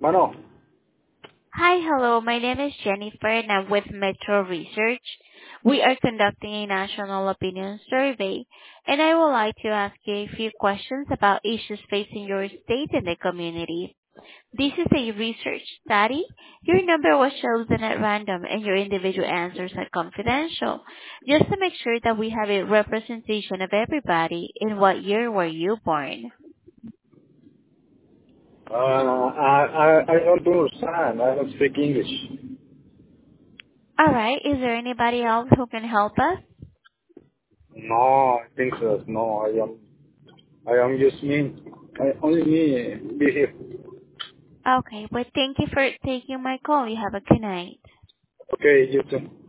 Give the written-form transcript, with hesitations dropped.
Mano, Hi, hello. My name is Jennifer, and I'm with Metro Research. We are conducting a national opinion survey, and I would like to ask you a few questions about issues facing your state and the community. This is a research study. Your number was chosen at random, and your individual answers are confidential, just to make sure that we have a representation of everybody. In what year were you born? I don't understand. I don't speak English. All right. Is there anybody else who can help us? No, I think so. No, I am just me. I only me be here. Okay. Well, thank you for taking my call. You have a good night. Okay, you too.